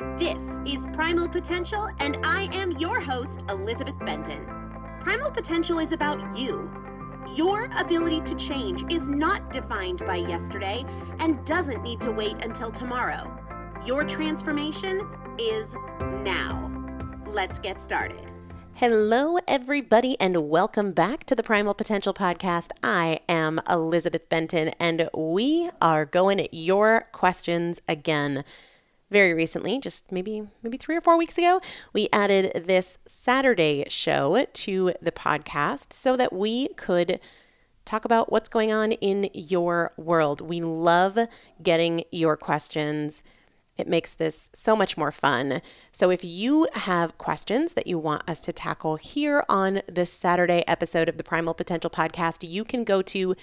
This is Primal Potential, and I am your host, Elizabeth Benton. Primal Potential is about you. Your ability to change is not defined by yesterday and doesn't need to wait until tomorrow. Your transformation is now. Let's get started. Hello, everybody, and welcome back to the Primal Potential Podcast. I am Elizabeth Benton, and we are going at your questions again. Very recently, just maybe 3 or 4 weeks ago, we added this Saturday show to the podcast so that we could talk about what's going on in your world. We love getting your questions. It makes this so much more fun. So if you have questions that you want us to tackle here on this Saturday episode of the Primal Potential Podcast, you can go to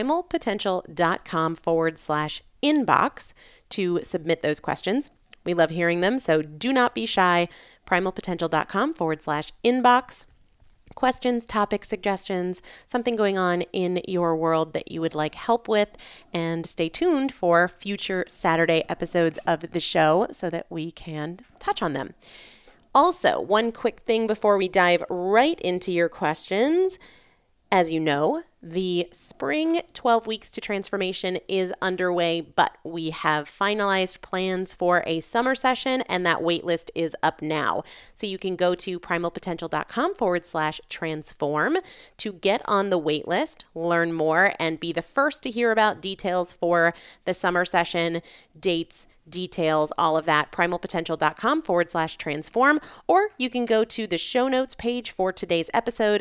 primalpotential.com/inbox to submit those questions. We love hearing them, so do not be shy. primalpotential.com/inbox. Questions, topics, suggestions, something going on in your world that you would like help with, and stay tuned for future Saturday episodes of the show so that we can touch on them. Also, one quick thing before we dive right into your questions. As you know, the spring 12 Weeks to Transformation is underway, but we have finalized plans for a summer session, and that waitlist is up now. So you can go to primalpotential.com/transform to get on the waitlist, learn more, and be the first to hear about details for the summer session, dates, details, all of that, primalpotential.com/transform, or you can go to the show notes page for today's episode,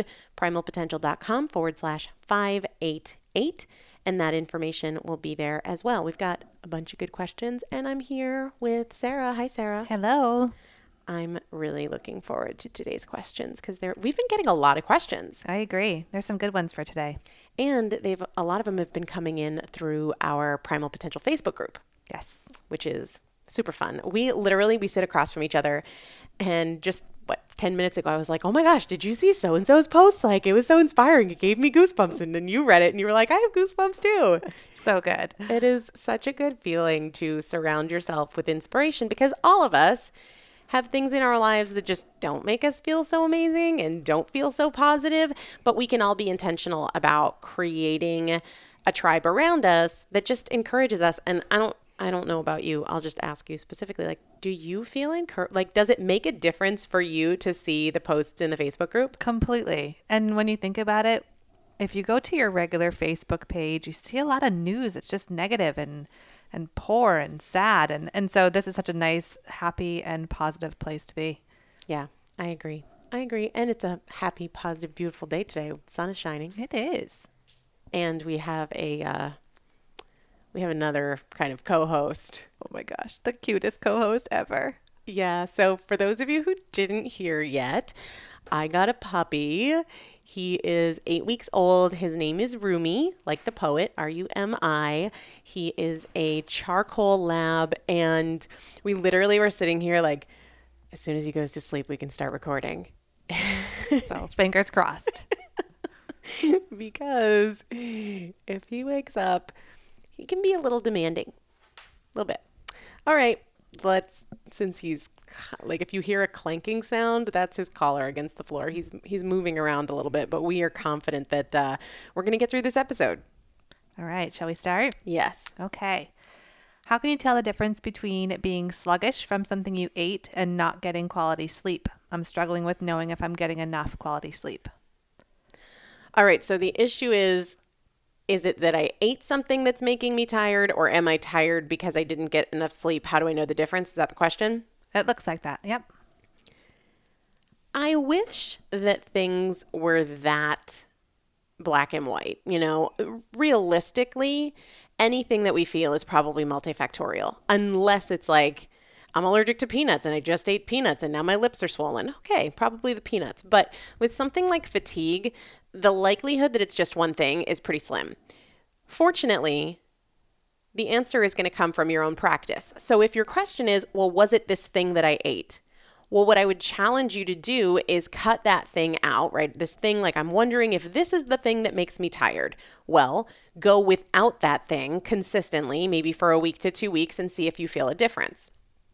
primalpotential.com/588, and that information will be there as well. We've got a bunch of good questions, and I'm here with Sarah. Hi, Sarah. Hello. I'm really looking forward to today's questions because we've been getting a lot of questions. I agree. There's some good ones for today. And a lot of them have been coming in through our Primal Potential Facebook group. Yes. Which is super fun. We sit across from each other, and just 10 minutes ago, I was like, oh my gosh, did you see so-and-so's post? Like, it was so inspiring. It gave me goosebumps. And then you read it and you were like, I have goosebumps too. So good. It is such a good feeling to surround yourself with inspiration, because all of us have things in our lives that just don't make us feel so amazing and don't feel so positive, but we can all be intentional about creating a tribe around us that just encourages us. And I don't know about you. I'll just ask you specifically, like, do you feel encouraged? Like, does it make a difference for you to see the posts in the Facebook group? Completely. And when you think about it, if you go to your regular Facebook page, you see a lot of news. It's just negative and poor and sad. And so this is such a nice, happy and positive place to be. Yeah, I agree. And it's a happy, positive, beautiful day today. The sun is shining. It is. And we have another kind of co-host. Oh my gosh, the cutest co-host ever. Yeah, so for those of you who didn't hear yet, I got a puppy. He is 8 weeks old. His name is Rumi, like the poet, R-U-M-I. He is a charcoal lab, and we literally were sitting here like, as soon as he goes to sleep, we can start recording. So fingers crossed. Because if he wakes up, he can be a little demanding, a little bit. All right, since he's like, if you hear a clanking sound, that's his collar against the floor. He's moving around a little bit, but we are confident that we're going to get through this episode. All right, shall we start? Yes. Okay. How can you tell the difference between being sluggish from something you ate and not getting quality sleep? I'm struggling with knowing if I'm getting enough quality sleep. All right, so the issue is it that I ate something that's making me tired, or am I tired because I didn't get enough sleep? How do I know the difference? Is that the question? It looks like that. Yep. I wish that things were that black and white. You know, realistically, anything that we feel is probably multifactorial, unless it's like, I'm allergic to peanuts and I just ate peanuts and now my lips are swollen. Okay, probably the peanuts. But with something like fatigue, the likelihood that it's just one thing is pretty slim. Fortunately, the answer is going to come from your own practice. So if your question is, well, was it this thing that I ate? Well, what I would challenge you to do is cut that thing out, right? This thing, like, I'm wondering if this is the thing that makes me tired. Well, go without that thing consistently, maybe for a week to 2 weeks, and see if you feel a difference.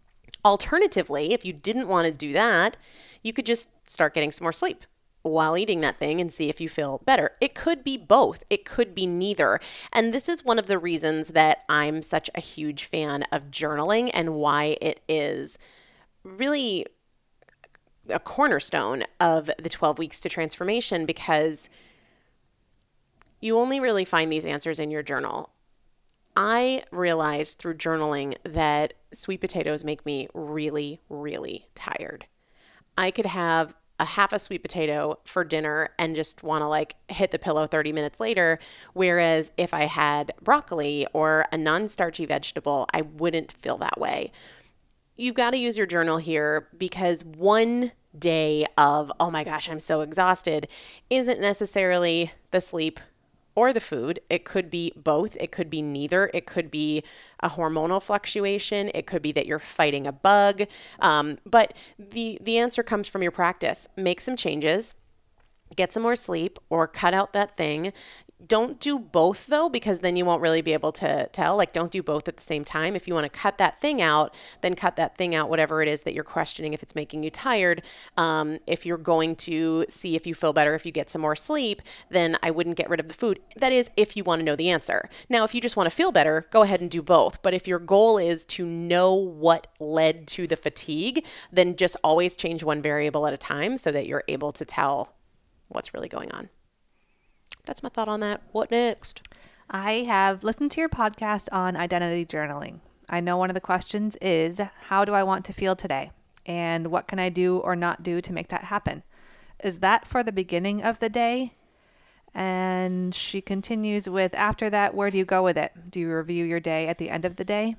Alternatively, if you didn't want to do that, you could just start getting some more sleep while eating that thing and see if you feel better. It could be both. It could be neither. And this is one of the reasons that I'm such a huge fan of journaling and why it is really a cornerstone of the 12 weeks to transformation, because you only really find these answers in your journal. I realized through journaling that sweet potatoes make me really, really tired. I could have a half a sweet potato for dinner and just want to like hit the pillow 30 minutes later. Whereas if I had broccoli or a non-starchy vegetable, I wouldn't feel that way. You've got to use your journal here, because one day of, oh my gosh, I'm so exhausted, isn't necessarily the sleep or the food. It could be both. It could be neither. It could be a hormonal fluctuation. It could be that you're fighting a bug. But the answer comes from your practice. Make some changes, get some more sleep, or cut out that thing. Don't do both though, because then you won't really be able to tell. Like, don't do both at the same time. If you want to cut that thing out, then cut that thing out, whatever it is that you're questioning, if it's making you tired. If you're going to see if you feel better if you get some more sleep, then I wouldn't get rid of the food. That is, if you want to know the answer. Now, if you just want to feel better, go ahead and do both. But if your goal is to know what led to the fatigue, then just always change one variable at a time so that you're able to tell what's really going on. That's my thought on that. What next? I have listened to your podcast on identity journaling. I know one of the questions is, how do I want to feel today? And what can I do or not do to make that happen? Is that for the beginning of the day? And she continues with, after that, where do you go with it? Do you review your day at the end of the day?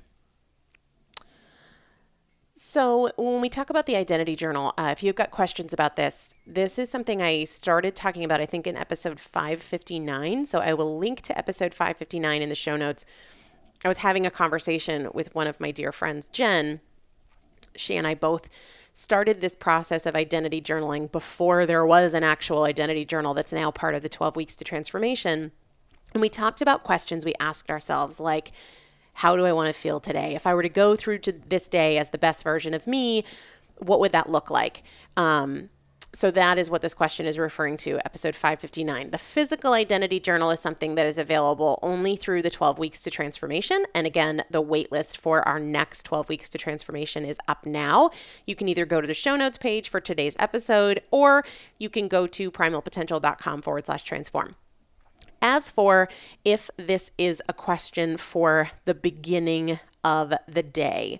So when we talk about the identity journal, if you've got questions about this, this is something I started talking about, I think, in episode 559. So I will link to episode 559 in the show notes. I was having a conversation with one of my dear friends, Jen. She and I both started this process of identity journaling before there was an actual identity journal that's now part of the 12 weeks to transformation. And we talked about questions we asked ourselves, like, how do I want to feel today? If I were to go through to this day as the best version of me, what would that look like? So that is what this question is referring to, episode 559. The physical identity journal is something that is available only through the 12 weeks to transformation. And again, the wait list for our next 12 weeks to transformation is up now. You can either go to the show notes page for today's episode, or you can go to primalpotential.com/transform. As for if this is a question for the beginning of the day,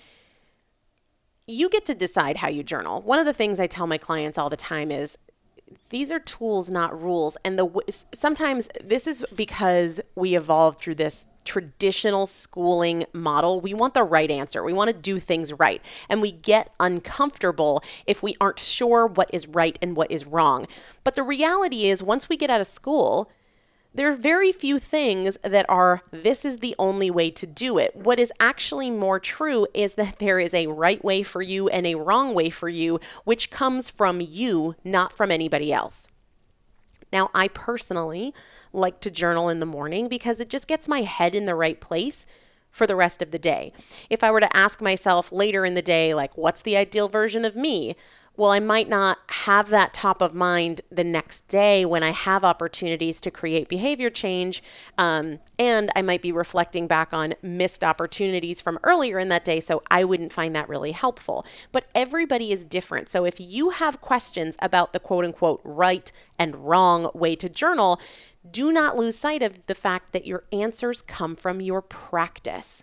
you get to decide how you journal. One of the things I tell my clients all the time is these are tools, not rules. And sometimes this is because we evolved through this traditional schooling model. We want the right answer. We want to do things right. And we get uncomfortable if we aren't sure what is right and what is wrong. But the reality is, once we get out of school, there are very few things that are, this is the only way to do it. What is actually more true is that there is a right way for you and a wrong way for you, which comes from you, not from anybody else. Now, I personally like to journal in the morning because it just gets my head in the right place for the rest of the day. If I were to ask myself later in the day, like, what's the ideal version of me? Well, I might not have that top of mind the next day when I have opportunities to create behavior change. And I might be reflecting back on missed opportunities from earlier in that day. So I wouldn't find that really helpful. But everybody is different. So if you have questions about the quote unquote right and wrong way to journal, do not lose sight of the fact that your answers come from your practice.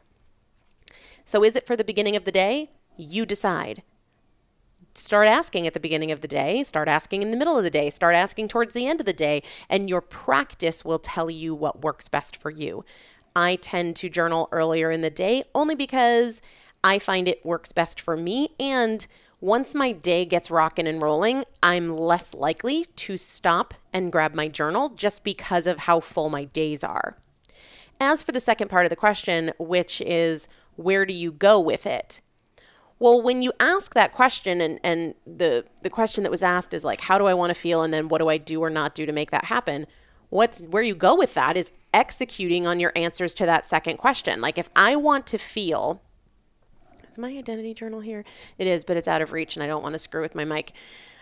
So is it for the beginning of the day? You decide. Start asking at the beginning of the day, start asking in the middle of the day, start asking towards the end of the day, and your practice will tell you what works best for you. I tend to journal earlier in the day only because I find it works best for me, and once my day gets rocking and rolling, I'm less likely to stop and grab my journal just because of how full my days are. As for the second part of the question, which is, where do you go with it? Well, when you ask that question, and the question that was asked is like, how do I want to feel? And then what do I do or not do to make that happen? Where you go with that is executing on your answers to that second question. Like, if I want to feel Is my identity journal here? It is, but it's out of reach and I don't want to screw with my mic.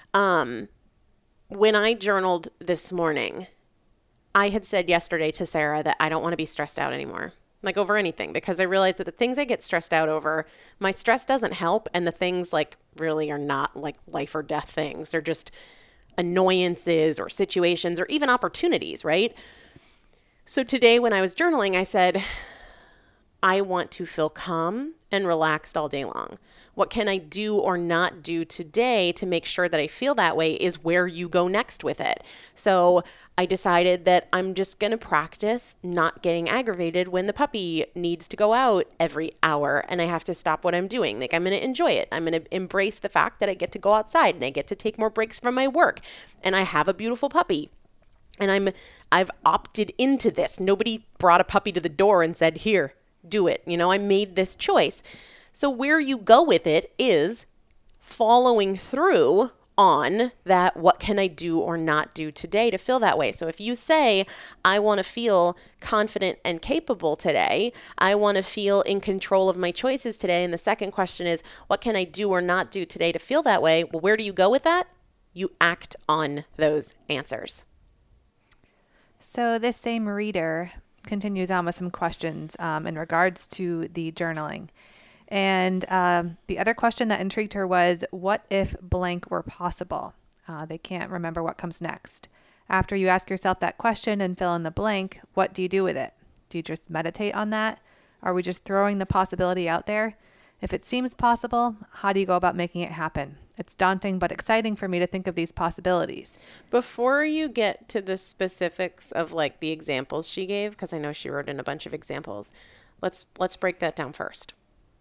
When I journaled this morning, I had said yesterday to Sarah that I don't want to be stressed out anymore, like over anything, because I realized that the things I get stressed out over, my stress doesn't help. And the things like really are not like life or death things. They're just annoyances or situations or even opportunities, right? So today when I was journaling, I said, I want to feel calm and relaxed all day long. What can I do or not do today to make sure that I feel that way is where you go next with it. So I decided that I'm just going to practice not getting aggravated when the puppy needs to go out every hour and I have to stop what I'm doing. Like, I'm going to enjoy it. I'm going to embrace the fact that I get to go outside and I get to take more breaks from my work and I have a beautiful puppy. And I've opted into this. Nobody brought a puppy to the door and said, here, do it. I made this choice. So where you go with it is following through on that. What can I do or not do today to feel that way? So if you say, I want to feel confident and capable today, I want to feel in control of my choices today. And the second question is, what can I do or not do today to feel that way? Well, where do you go with that? You act on those answers. So this same reader continues on with some questions in regards to the journaling. And the other question that intrigued her was, what if blank were possible? They can't remember what comes next. After you ask yourself that question and fill in the blank, what do you do with it? Do you just meditate on that? Are we just throwing the possibility out there? If it seems possible, how do you go about making it happen? It's daunting but exciting for me to think of these possibilities. Before you get to the specifics of like the examples she gave, because I know she wrote in a bunch of examples, let's break that down first.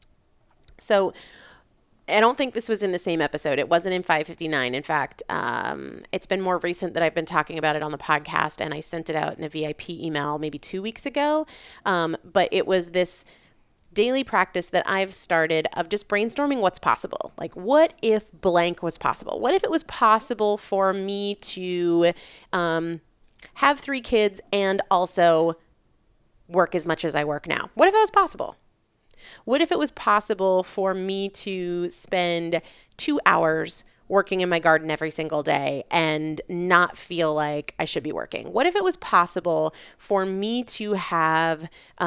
So I don't think this was in the same episode. It wasn't in 559. In fact, it's been more recent that I've been talking about it on the podcast, and I sent it out in a VIP email maybe 2 weeks ago. But it was this daily practice that I've started of just brainstorming what's possible. Like, what if blank was possible? What if it was possible for me to have 3 kids and also work as much as I work now? What if it was possible? What if it was possible for me to spend 2 hours working in my garden every single day and not feel like I should be working? What if it was possible for me to have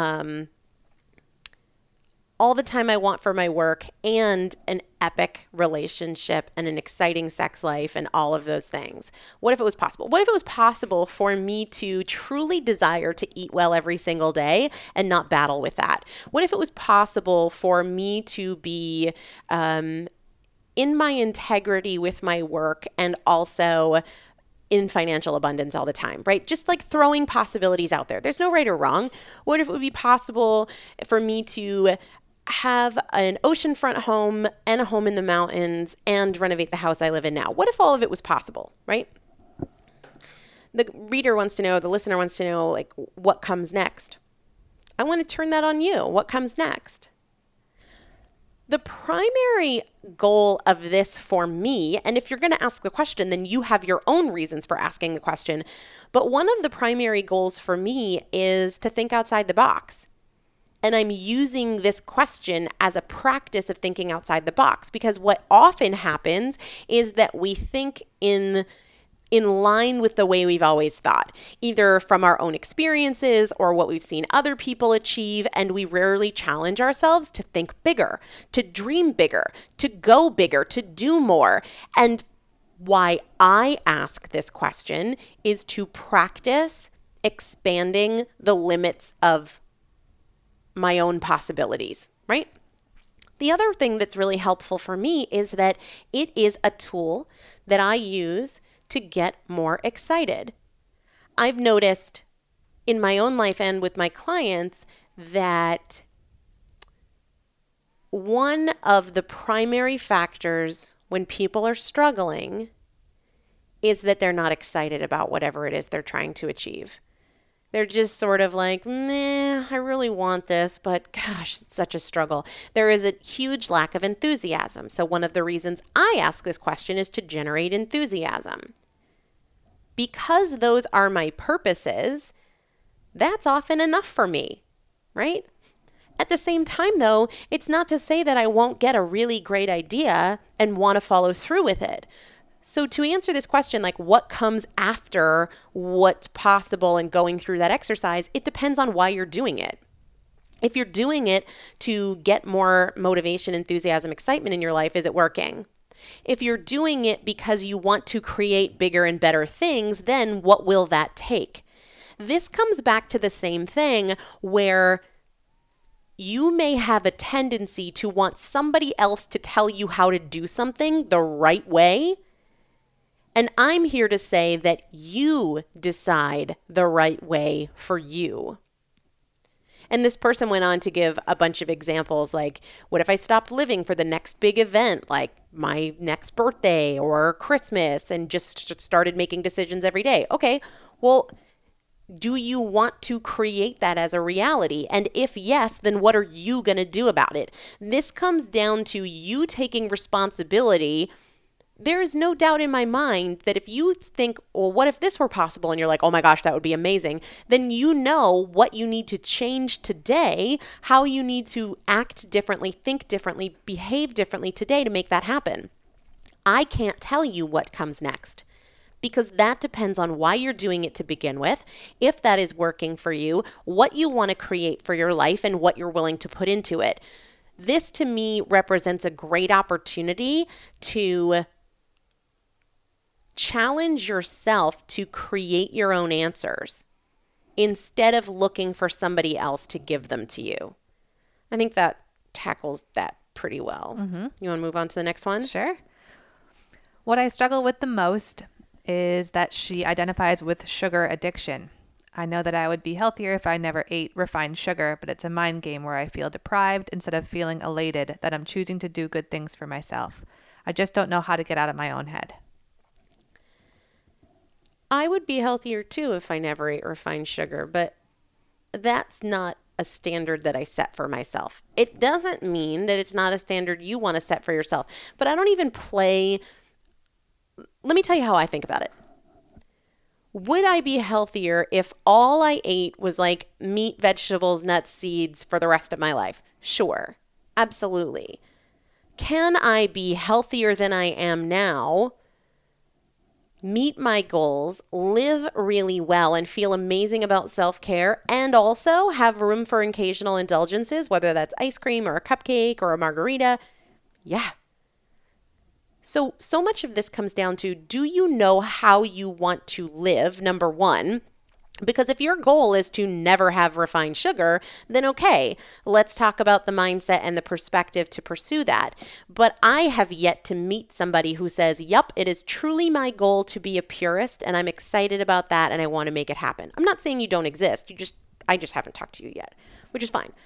all the time I want for my work and an epic relationship and an exciting sex life and all of those things? What if it was possible? What if it was possible for me to truly desire to eat well every single day and not battle with that? What if it was possible for me to be in my integrity with my work and also in financial abundance all the time, right? Just like throwing possibilities out there. There's no right or wrong. What if it would be possible for me to have an oceanfront home and a home in the mountains and renovate the house I live in now? What if all of it was possible, right? The reader wants to know, the listener wants to know, like, what comes next? I want to turn that on you. What comes next? The primary goal of this for me, and if you're going to ask the question, then you have your own reasons for asking the question, but one of the primary goals for me is to think outside the box. And I'm using this question as a practice of thinking outside the box, because what often happens is that we think in line with the way we've always thought, either from our own experiences or what we've seen other people achieve, and we rarely challenge ourselves to think bigger, to dream bigger, to go bigger, to do more. And why I ask this question is to practice expanding the limits of my own possibilities, right? The other thing that's really helpful for me is that it is a tool that I use to get more excited. I've noticed in my own life and with my clients that one of the primary factors when people are struggling is that they're not excited about whatever it is they're trying to achieve. They're just sort of like, meh, I really want this, but gosh, it's such a struggle. There is a huge lack of enthusiasm. So one of the reasons I ask this question is to generate enthusiasm. Because those are my purposes, that's often enough for me, right? At the same time, though, it's not to say that I won't get a really great idea and want to follow through with it. So to answer this question, like what comes after what's possible and going through that exercise, it depends on why you're doing it. If you're doing it to get more motivation, enthusiasm, excitement in your life, is it working? If you're doing it because you want to create bigger and better things, then what will that take? This comes back to the same thing where you may have a tendency to want somebody else to tell you how to do something the right way. And I'm here to say that you decide the right way for you. And this person went on to give a bunch of examples like, what if I stopped living for the next big event, like my next birthday or Christmas, and just started making decisions every day? Okay, well, do you want to create that as a reality? And if yes, then what are you going to do about it? This comes down to you taking responsibility. There is no doubt in my mind that if you think, well, what if this were possible? And you're like, oh my gosh, that would be amazing. Then you know what you need to change today, how you need to act differently, think differently, behave differently today to make that happen. I can't tell you what comes next, because that depends on why you're doing it to begin with, if that is working for you, what you want to create for your life, and what you're willing to put into it. This to me represents a great opportunity to challenge yourself to create your own answers instead of looking for somebody else to give them to you. I think that tackles that pretty well. Mm-hmm. You want to move on to the next one? Sure. What I struggle with the most is that she identifies with sugar addiction. I know that I would be healthier if I never ate refined sugar, but it's a mind game where I feel deprived instead of feeling elated that I'm choosing to do good things for myself. I just don't know how to get out of my own head. I would be healthier too if I never ate refined sugar, but that's not a standard that I set for myself. It doesn't mean that it's not a standard you want to set for yourself, but I don't even play. Let me tell you how I think about it. Would I be healthier if all I ate was like meat, vegetables, nuts, seeds for the rest of my life? Sure, absolutely. Can I be healthier than I am now, meet my goals, live really well, and feel amazing about self-care, and also have room for occasional indulgences, whether that's ice cream or a cupcake or a margarita? Yeah. So much of this comes down to, do you know how you want to live, number one? Because if your goal is to never have refined sugar, then okay, let's talk about the mindset and the perspective to pursue that. But I have yet to meet somebody who says, yep, it is truly my goal to be a purist, and I'm excited about that, and I want to make it happen. I'm not saying you don't exist. I just haven't talked to you yet, which is fine.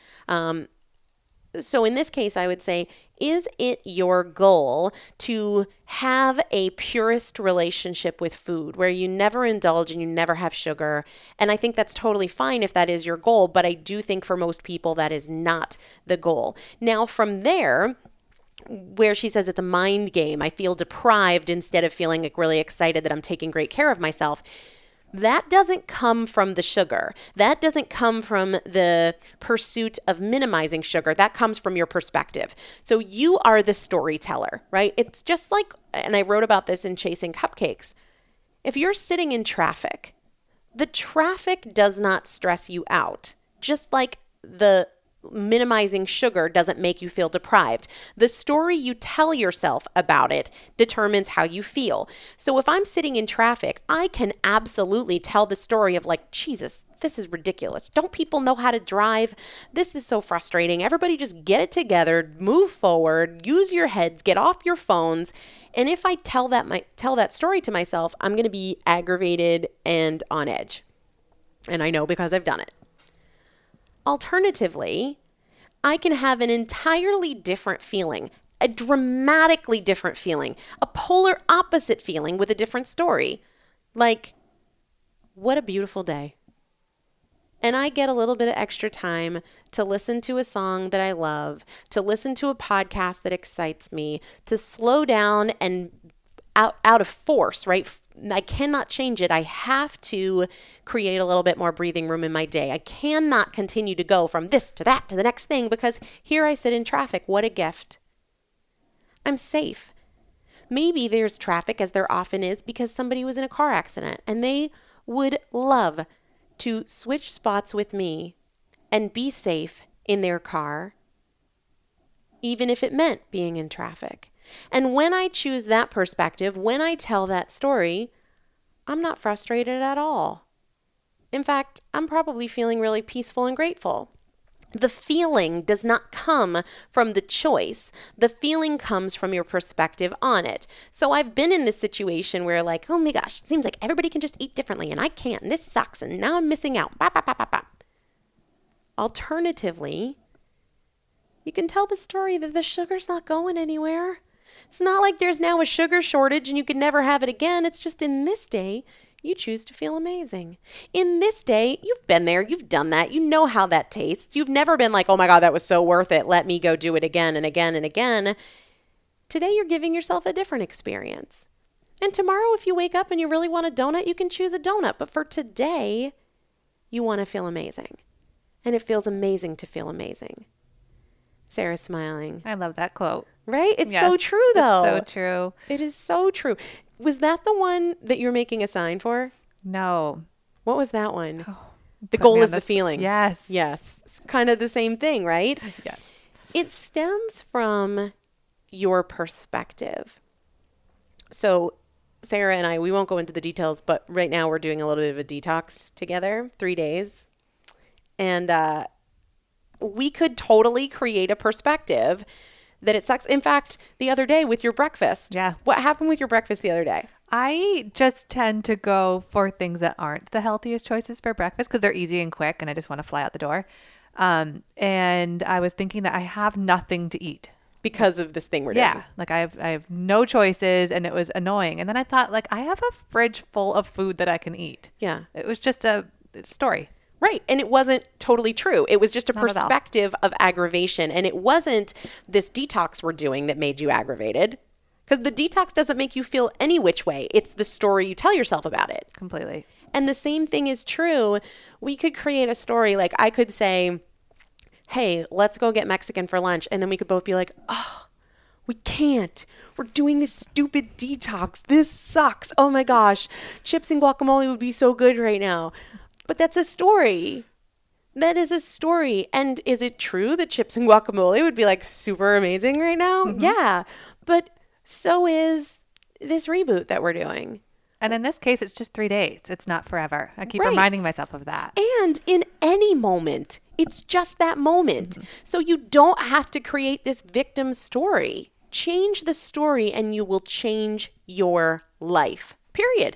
So in this case, I would say, is it your goal to have a purist relationship with food where you never indulge and you never have sugar? And I think that's totally fine if that is your goal, but I do think for most people that is not the goal. Now from there, where she says it's a mind game, I feel deprived instead of feeling like really excited that I'm taking great care of myself. That doesn't come from the sugar. That doesn't come from the pursuit of minimizing sugar. That comes from your perspective. So you are the storyteller, right? It's just like, and I wrote about this in Chasing Cupcakes. If you're sitting in traffic, the traffic does not stress you out, just like the minimizing sugar doesn't make you feel deprived. The story you tell yourself about it determines how you feel. So if I'm sitting in traffic, I can absolutely tell the story of like, Jesus, this is ridiculous. Don't people know how to drive? This is so frustrating. Everybody just get it together, move forward, use your heads, get off your phones. And if I tell that story to myself, I'm going to be aggravated and on edge. And I know because I've done it. Alternatively, I can have an entirely different feeling, a dramatically different feeling, a polar opposite feeling with a different story. Like, what a beautiful day. And I get a little bit of extra time to listen to a song that I love, to listen to a podcast that excites me, to slow down and out of force, right? I cannot change it. I have to create a little bit more breathing room in my day. I cannot continue to go from this to that to the next thing because here I sit in traffic. What a gift. I'm safe. Maybe there's traffic, as there often is, because somebody was in a car accident and they would love to switch spots with me and be safe in their car, even if it meant being in traffic. And when I choose that perspective, when I tell that story, I'm not frustrated at all. In fact, I'm probably feeling really peaceful and grateful. The feeling does not come from the choice. The feeling comes from your perspective on it. So I've been in this situation where like, oh my gosh, it seems like everybody can just eat differently and I can't, and this sucks, and now I'm missing out. Bah, bah, bah, bah, bah. Alternatively, you can tell the story that the sugar's not going anywhere. It's not like there's now a sugar shortage and you can never have it again. It's just in this day, you choose to feel amazing. In this day, you've been there, you've done that, you know how that tastes. You've never been like, oh my God, that was so worth it. Let me go do it again and again and again. Today, you're giving yourself a different experience. And tomorrow, if you wake up and you really want a donut, you can choose a donut. But for today, you want to feel amazing. And it feels amazing to feel amazing. Sarah's smiling. I love that quote. Right? It's Yes, so true, though. It's so true. It is so true. Was that the one that you're making a sign for? No. What was that one? The Put goal me is on the feeling. Yes. Yes. It's kind of the same thing, right? Yes. It stems from your perspective. So Sarah and I, we won't go into the details, but right now we're doing a little bit of a detox together, 3 days. And we could totally create a perspective that it sucks. In fact, the other day with your breakfast. Yeah. What happened with your breakfast the other day? I just tend to go for things that aren't the healthiest choices for breakfast because they're easy and quick and I just want to fly out the door. And I was thinking that I have nothing to eat. Because of this thing we're doing. Yeah. Like I have no choices and it was annoying. And then I thought like I have a fridge full of food that I can eat. Yeah. It was just a story. Right. And it wasn't totally true. It was just a Not at all. perspective of aggravation. And it wasn't this detox we're doing that made you aggravated. Because the detox doesn't make you feel any which way. It's the story you tell yourself about it. Completely. And the same thing is true. We could create a story. Like I could say, hey, let's go get Mexican for lunch. And then we could both be like, oh, we can't. We're doing this stupid detox. This sucks. Oh my gosh. Chips and guacamole would be so good right now. But that's a story. That is a story. And is it true that chips and guacamole would be like super amazing right now? Mm-hmm. Yeah. But so is this reboot that we're doing. And in this case, it's just 3 days. It's not forever. I keep Right. reminding myself of that. And in any moment, it's just that moment. Mm-hmm. So you don't have to create this victim story. Change the story and you will change your life. Period.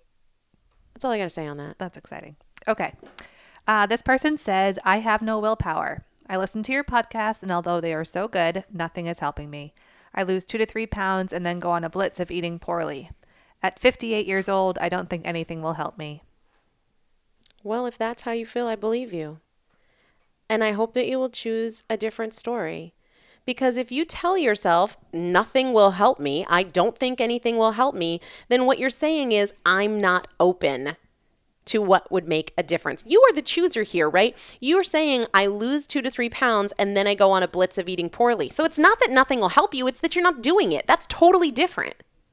That's all I got to say on that. That's exciting. Okay. This person says, I have no willpower. I listen to your podcast, and although they are so good, nothing is helping me. I lose 2 to 3 pounds and then go on a blitz of eating poorly. At 58 years old, I don't think anything will help me. Well, if that's how you feel, I believe you. And I hope that you will choose a different story. Because if you tell yourself, nothing will help me, I don't think anything will help me, then what you're saying is, I'm not open to what would make a difference. You are the chooser here, right? You're saying I lose 2 to 3 pounds and then I go on a blitz of eating poorly. So it's not that nothing will help you, it's that you're not doing it. That's totally different.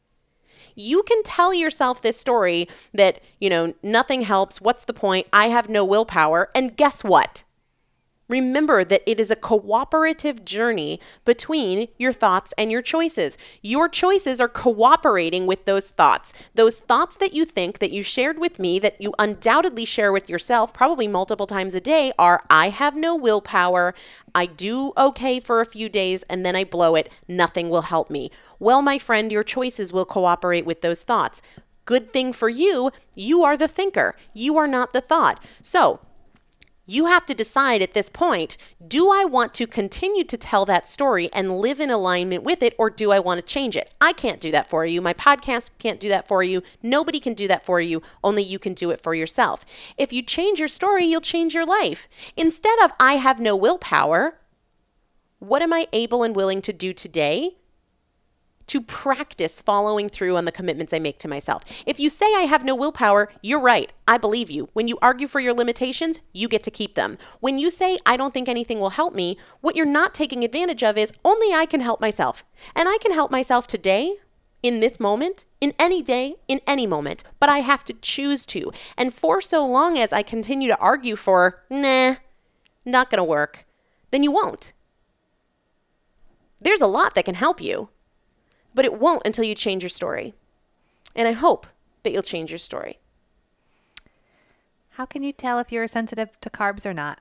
You can tell yourself this story that, nothing helps. What's the point? I have no willpower. And guess what? Remember that it is a cooperative journey between your thoughts and your choices. Your choices are cooperating with those thoughts. Those thoughts that you think, that you shared with me, that you undoubtedly share with yourself, probably multiple times a day, are, I have no willpower, I do okay for a few days, and then I blow it, nothing will help me. Well, my friend, your choices will cooperate with those thoughts. Good thing for you, you are the thinker. You are not the thought. So, you have to decide at this point, do I want to continue to tell that story and live in alignment with it, or do I want to change it? I can't do that for you. My podcast can't do that for you. Nobody can do that for you. Only you can do it for yourself. If you change your story, you'll change your life. Instead of, I have no willpower, what am I able and willing to do today to practice following through on the commitments I make to myself. If you say I have no willpower, you're right. I believe you. When you argue for your limitations, you get to keep them. When you say I don't think anything will help me, what you're not taking advantage of is only I can help myself. And I can help myself today, in this moment, in any day, in any moment, but I have to choose to. And for so long as I continue to argue for, nah, not gonna work, then you won't. There's a lot that can help you, but it won't until you change your story. And I hope that you'll change your story. How can you tell if you're sensitive to carbs or not?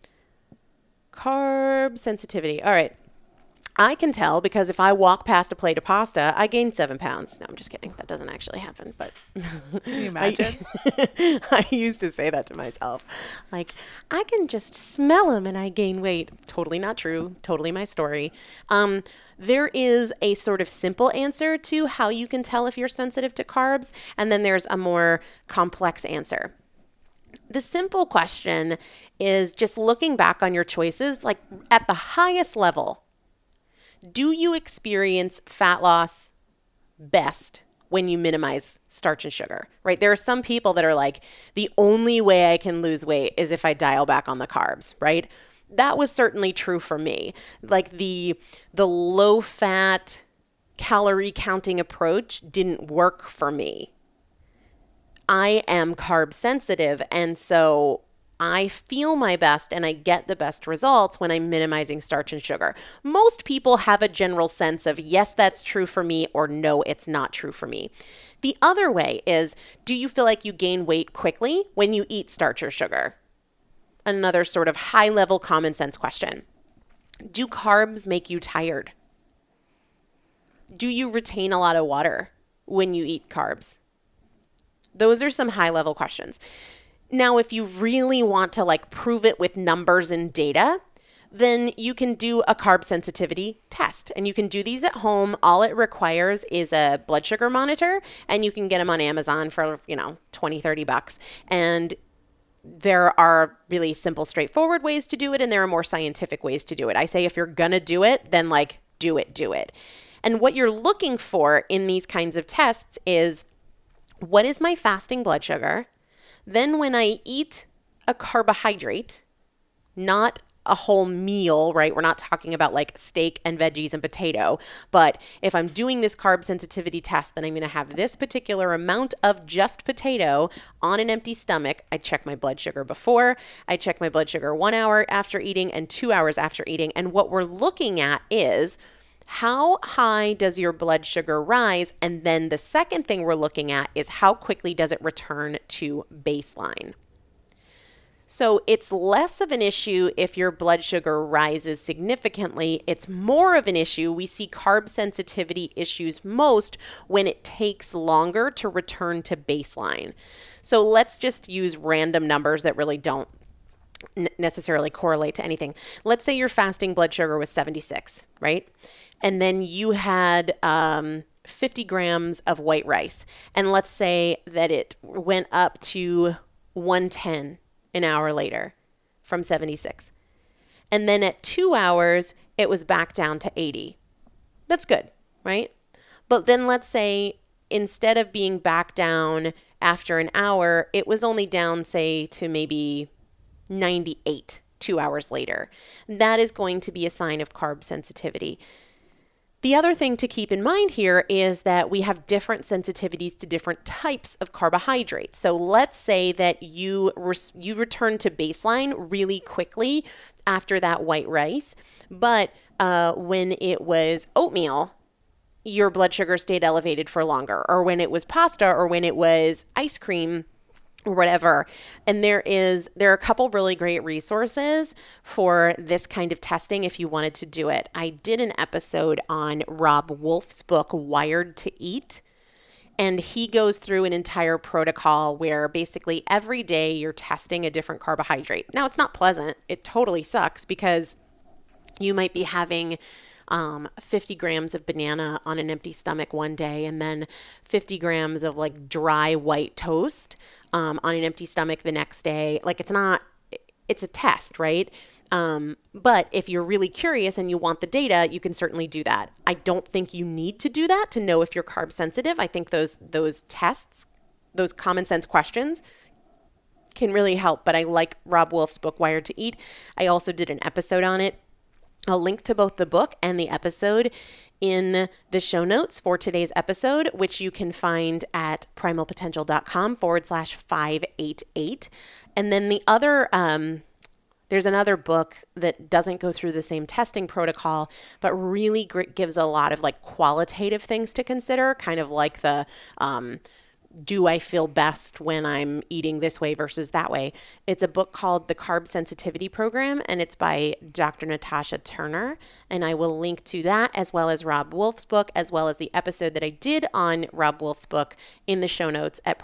Carb sensitivity. All right. I can tell because if I walk past a plate of pasta, I gain 7 pounds. No, I'm just kidding. That doesn't actually happen, but Can you imagine? I used to say that to myself. Like, I can just smell them and I gain weight. Totally not true. Totally my story. There is a sort of simple answer to how you can tell if you're sensitive to carbs, and then there's a more complex answer. The simple question is just looking back on your choices, like at the highest level. Do you experience fat loss best when you minimize starch and sugar, right? There are some people that are like, the only way I can lose weight is if I dial back on the carbs, right? That was certainly true for me. Like the low fat calorie counting approach didn't work for me. I am carb sensitive, and so I feel my best and I get the best results when I'm minimizing starch and sugar. Most people have a general sense of, yes, that's true for me, or no, it's not true for me. The other way is, do you feel like you gain weight quickly when you eat starch or sugar? Another sort of high-level common sense question. Do carbs make you tired? Do you retain a lot of water when you eat carbs? Those are some high-level questions. Now, if you really want to prove it with numbers and data, then you can do a carb sensitivity test. And you can do these at home. All it requires is a blood sugar monitor, and you can get them on Amazon for, $20, $30. And there are really simple, straightforward ways to do it, and there are more scientific ways to do it. I say if you're gonna do it, then do it. And what you're looking for in these kinds of tests is, what is my fasting blood sugar? Then when I eat a carbohydrate, not a whole meal, right? We're not talking about steak and veggies and potato, but if I'm doing this carb sensitivity test, then I'm going to have this particular amount of just potato on an empty stomach. I check my blood sugar before, I check my blood sugar 1 hour after eating and 2 hours after eating. And what we're looking at is, how high does your blood sugar rise? And then the second thing we're looking at is, how quickly does it return to baseline? So it's less of an issue if your blood sugar rises significantly. It's more of an issue. We see carb sensitivity issues most when it takes longer to return to baseline. So let's just use random numbers that really don't necessarily correlate to anything. Let's say your fasting blood sugar was 76, right? And then you had 50 grams of white rice. And let's say that it went up to 110 an hour later from 76. And then at 2 hours, it was back down to 80. That's good, right? But then let's say instead of being back down after an hour, it was only down, say, to maybe 98 2 hours later. That is going to be a sign of carb sensitivity. The other thing to keep in mind here is that we have different sensitivities to different types of carbohydrates. So let's say that you return to baseline really quickly after that white rice, but when it was oatmeal, your blood sugar stayed elevated for longer, or when it was pasta, or when it was ice cream, or whatever. And there are a couple really great resources for this kind of testing if you wanted to do it. I did an episode on Rob Wolf's book, Wired to Eat, and he goes through an entire protocol where basically every day you're testing a different carbohydrate. Now, it's not pleasant. It totally sucks because you might be having 50 grams of banana on an empty stomach one day, and then 50 grams of dry white toast on an empty stomach the next day. It's a test, right? But if you're really curious and you want the data, you can certainly do that. I don't think you need to do that to know if you're carb sensitive. I think those tests, those common sense questions can really help. But I like Robb Wolf's book, Wired to Eat. I also did an episode on it. I'll link to both the book and the episode in the show notes for today's episode, which you can find at primalpotential.com/588. And then the other, there's another book that doesn't go through the same testing protocol, but really gives a lot of like qualitative things to consider, kind of like the, do I feel best when I'm eating this way versus that way? It's a book called The Carb Sensitivity Program, and it's by Dr. Natasha Turner. And I will link to that as well as Robb Wolf's book, as well as the episode that I did on Robb Wolf's book in the show notes at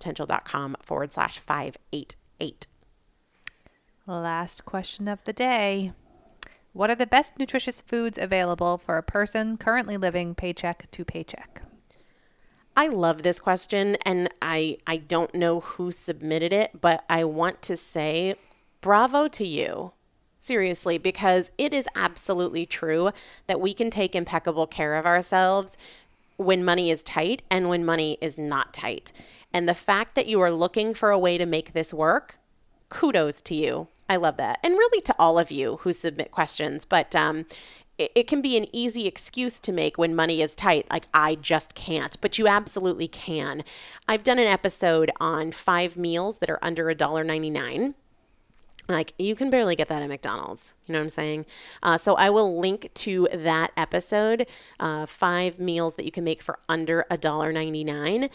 primalpotential.com/588. Last question of the day. What are the best nutritious foods available for a person currently living paycheck to paycheck? I love this question, and I don't know who submitted it, but I want to say bravo to you. Seriously, because it is absolutely true that we can take impeccable care of ourselves when money is tight and when money is not tight. And the fact that you are looking for a way to make this work, kudos to you. I love that. And really to all of you who submit questions, but it can be an easy excuse to make when money is tight, like I just can't, but you absolutely can. I've done an episode on 5 meals that are under $1.99. Like you can barely get that at McDonald's. You know what I'm saying? So I will link to that episode, 5 meals that you can make for under $1.99.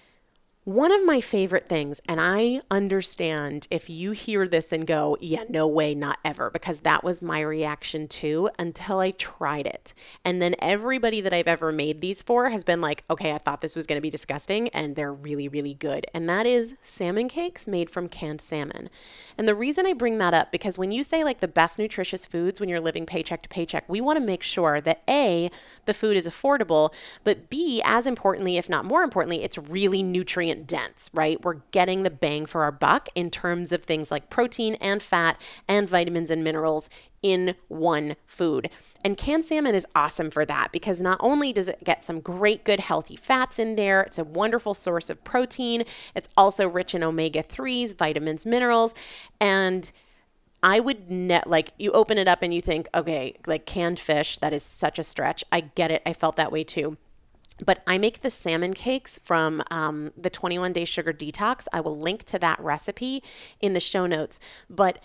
One of my favorite things, and I understand if you hear this and go, yeah, no way, not ever, because that was my reaction too until I tried it. And then everybody that I've ever made these for has been like, okay, I thought this was going to be disgusting, and they're really, really good. And that is salmon cakes made from canned salmon. And the reason I bring that up, because when you say like the best nutritious foods when you're living paycheck to paycheck, we want to make sure that A, the food is affordable, but B, as importantly, if not more importantly, it's really nutrient dense, right? We're getting the bang for our buck in terms of things like protein and fat and vitamins and minerals in one food. And canned salmon is awesome for that because not only does it get some great, good, healthy fats in there, it's a wonderful source of protein. It's also rich in omega-3s, vitamins, minerals, and I would like you open it up and you think, okay, like canned fish, that is such a stretch. I get it. I felt that way too. But I make the salmon cakes from the 21 Day Sugar Detox. I will link to that recipe in the show notes. But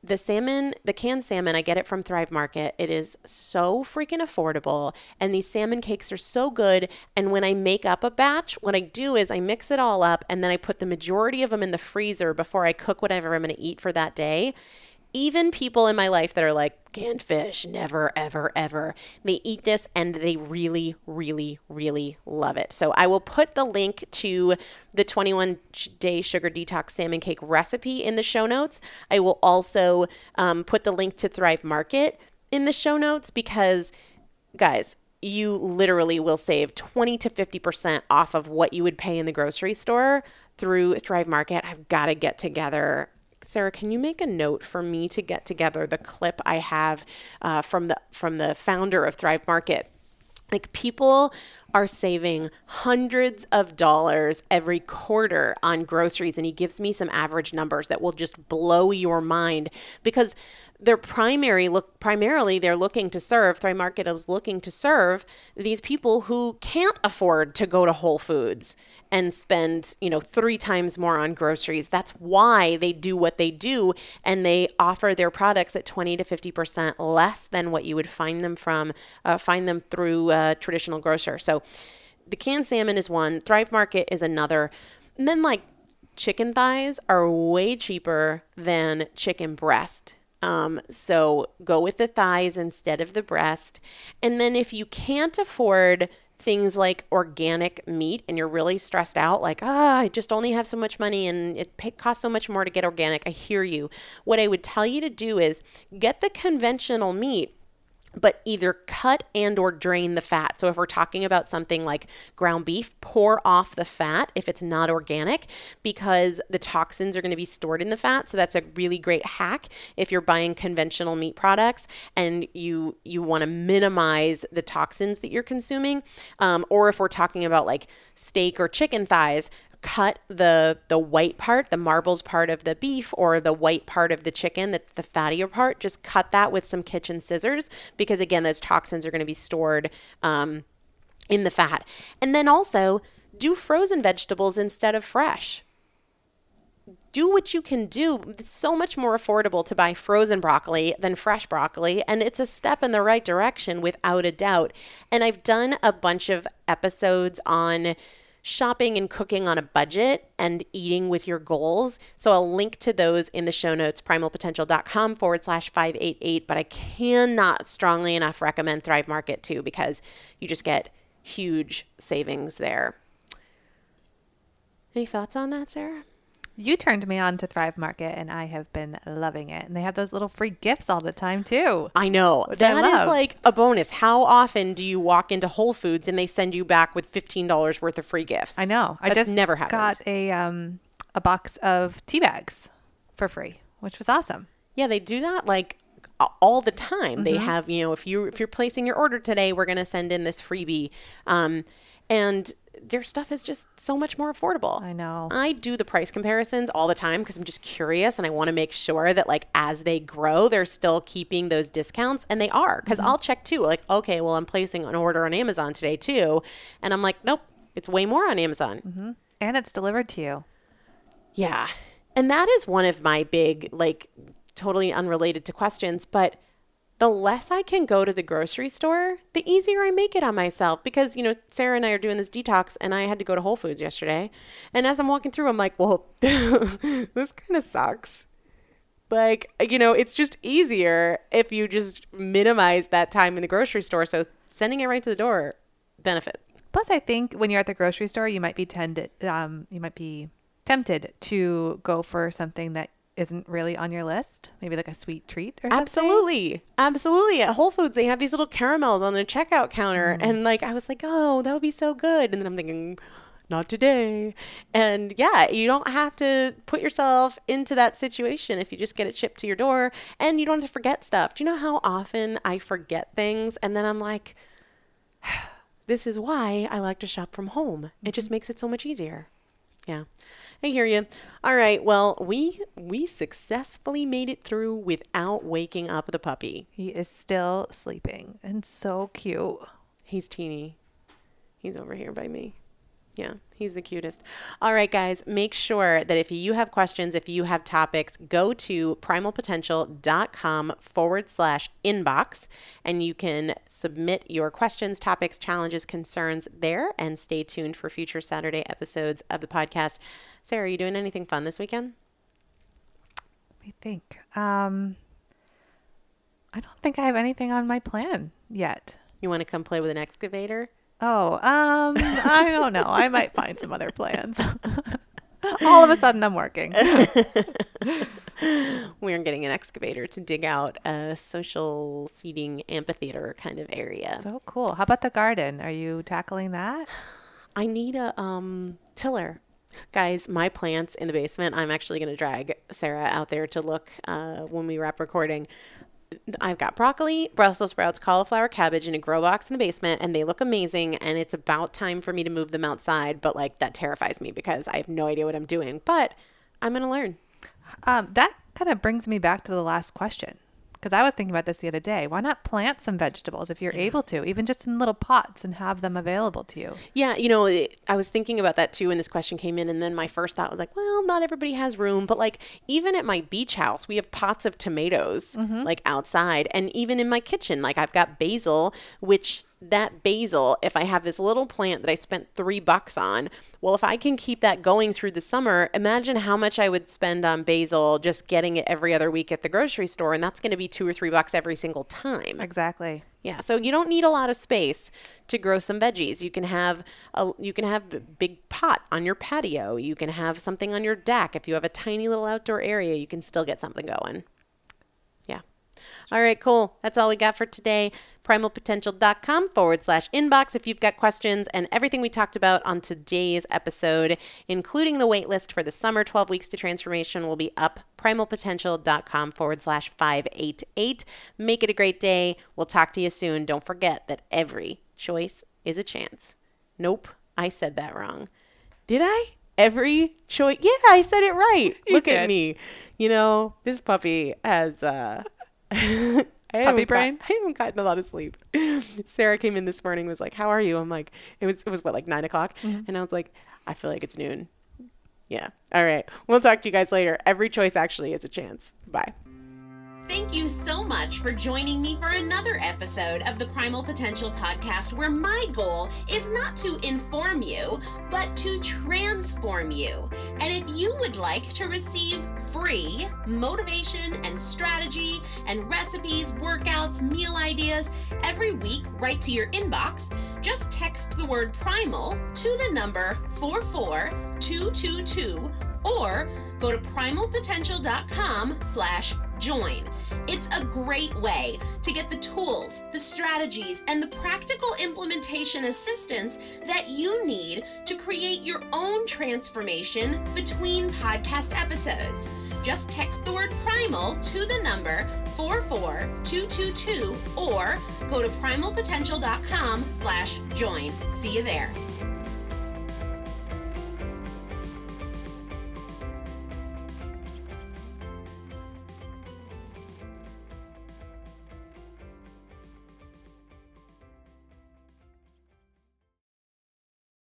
the canned salmon, I get it from Thrive Market. It is so freaking affordable. And these salmon cakes are so good. And when I make up a batch, what I do is I mix it all up and then I put the majority of them in the freezer before I cook whatever I'm going to eat for that day. Even people in my life that are like, canned fish, never, ever, ever. They eat this and they really, really, really love it. So I will put the link to the 21 Day Sugar Detox salmon cake recipe in the show notes. I will also put the link to Thrive Market in the show notes because, guys, you literally will save 20 to 50% off of what you would pay in the grocery store through Thrive Market. I've got to get together. Sarah, can you make a note for me to get together the clip I have from the founder of Thrive Market? Like people are saving hundreds of dollars every quarter on groceries, and he gives me some average numbers that will just blow your mind because they're primarily they're looking to serve, Thrive Market is looking to serve these people who can't afford to go to Whole Foods and spend, 3 times more on groceries. That's why they do what they do, and they offer their products at 20 to 50% less than what you would find them through a traditional grocer. So the canned salmon is one, Thrive Market is another. And then like chicken thighs are way cheaper than chicken breast. So go with the thighs instead of the breast. And then if you can't afford things like organic meat and you're really stressed out, like, I just only have so much money and it costs so much more to get organic. I hear you. What I would tell you to do is get the conventional meat, but either cut and or drain the fat. So if we're talking about something like ground beef, pour off the fat if it's not organic, because the toxins are going to be stored in the fat. So that's a really great hack if you're buying conventional meat products and you want to minimize the toxins that you're consuming. Or if we're talking about like steak or chicken thighs, cut the white part, the marbles part of the beef, or the white part of the chicken, that's the fattier part. Just cut that with some kitchen scissors, because again, those toxins are going to be stored in the fat. And then also do frozen vegetables instead of fresh. Do what you can do. It's so much more affordable to buy frozen broccoli than fresh broccoli, and it's a step in the right direction without a doubt. And I've done a bunch of episodes on shopping and cooking on a budget and eating with your goals. So I'll link to those in the show notes, primalpotential.com/588. But I cannot strongly enough recommend Thrive Market too, because you just get huge savings there. Any thoughts on that, Sarah? You turned me on to Thrive Market, and I have been loving it. And they have those little free gifts all the time, too. I know. That is like a bonus. How often do you walk into Whole Foods and they send you back with $15 worth of free gifts? I know. That's I just never happened. got a box of tea bags for free, which was awesome. Yeah, they do that like all the time. They have, if you're placing your order today, we're going to send in this freebie. And their stuff is just so much more affordable. I know. I do the price comparisons all the time because I'm just curious and I want to make sure that like as they grow, they're still keeping those discounts, and they are, because I'll check too. Like, okay, well, I'm placing an order on Amazon today too. And I'm like, nope, it's way more on Amazon. And it's delivered to you. Yeah. And that is one of my big, like, totally unrelated to questions, but the less I can go to the grocery store, the easier I make it on myself. Because, Sarah and I are doing this detox, and I had to go to Whole Foods yesterday. And as I'm walking through, I'm like, well, this kind of sucks. Like, it's just easier if you just minimize that time in the grocery store. So sending it right to the door, benefit. Plus, I think when you're at the grocery store, you might be tempted to go for something that isn't really on your list, maybe like a sweet treat or something. Absolutely. At Whole Foods, they have these little caramels on their checkout counter. And like, I was like, oh, that would be so good. And then I'm thinking, not today. And yeah, you don't have to put yourself into that situation if you just get it shipped to your door, and you don't have to forget stuff. Do you know how often I forget things? And then I'm like, this is why I like to shop from home. It just makes it so much easier. Yeah, I hear you. All right. Well, we successfully made it through without waking up the puppy. He is still sleeping and so cute. He's teeny. He's over here by me. Yeah, he's the cutest. All right, guys, make sure that if you have questions, if you have topics, go to primalpotential.com/inbox, and you can submit your questions, topics, challenges, concerns there, and stay tuned for future Saturday episodes of the podcast. Sarah, are you doing anything fun this weekend? Let me think. I don't think I have anything on my plan yet. You want to come play with an excavator? Oh, I don't know. I might find some other plans. All of a sudden, I'm working. We're getting an excavator to dig out a social seating amphitheater kind of area. So cool. How about the garden? Are you tackling that? I need a tiller. Guys, my plants in the basement, I'm actually going to drag Sarah out there to look when we wrap recording. I've got broccoli, Brussels sprouts, cauliflower, cabbage in a grow box in the basement, and they look amazing, and it's about time for me to move them outside, but like that terrifies me because I have no idea what I'm doing, but I'm going to learn. That kind of brings me back to the last question, because I was thinking about this the other day. Why not plant some vegetables if you're able to, even just in little pots, and have them available to you? Yeah, I was thinking about that too when this question came in, and then my first thought was like, well, not everybody has room, but like even at my beach house, we have pots of tomatoes like outside, and even in my kitchen, like I've got basil, which that basil, if I have this little plant that I spent $3 on, well, if I can keep that going through the summer, imagine how much I would spend on basil just getting it every other week at the grocery store. And that's going to be $2 or $3 every single time. Exactly. Yeah. So you don't need a lot of space to grow some veggies. You can have a big pot on your patio. You can have something on your deck. If you have a tiny little outdoor area, you can still get something going. Yeah. All right, cool. That's all we got for today. Primalpotential.com/inbox if you've got questions, and everything we talked about on today's episode, including the waitlist for the summer 12 weeks to transformation, will be up. Primalpotential.com/588. Make it a great day. We'll talk to you soon. Don't forget that every choice is a chance. Nope, I said that wrong. Did I? Every choice. Yeah, I said it right. Look at me. You know, this puppy has puppy brain? I haven't gotten a lot of sleep. Sarah came in this morning, was like, how are you? I'm like, it was what, like 9 o'clock? Mm-hmm. And I was like, I feel like it's noon. Yeah. All right. We'll talk to you guys later. Every choice actually is a chance. Bye. Thank you so much for joining me for another episode of the Primal Potential Podcast, where my goal is not to inform you, but to transform you. And if you would like to receive free motivation and strategy and recipes, workouts, meal ideas every week right to your inbox, just text the word primal to the number 44222 or go to primalpotential.com/join. It's a great way to get the tools, the strategies, and the practical implementation assistance that you need to create your own transformation between podcast episodes. Just text the word primal to the number 44222 or go to primalpotential.com/join. See you there.